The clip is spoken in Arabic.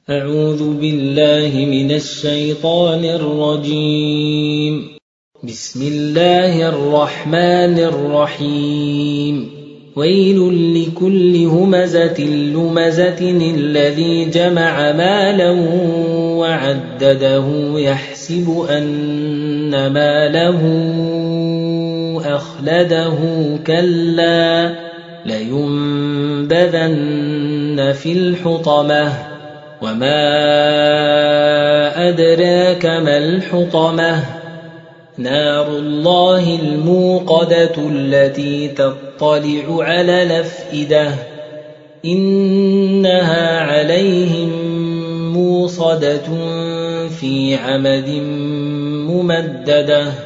أعوذ بالله من الشيطان الرجيم. بسم الله الرحمن الرحيم. ويل لكل همزة لمزة الذي جمع مالا وعدده يحسب أن ماله أخلده كلا لينبذن في الحطمة وما أدراك ما الحطمة نار الله الموقدة التي تطلع على الأفئدة إنها عليهم موصدة في عمد ممددة.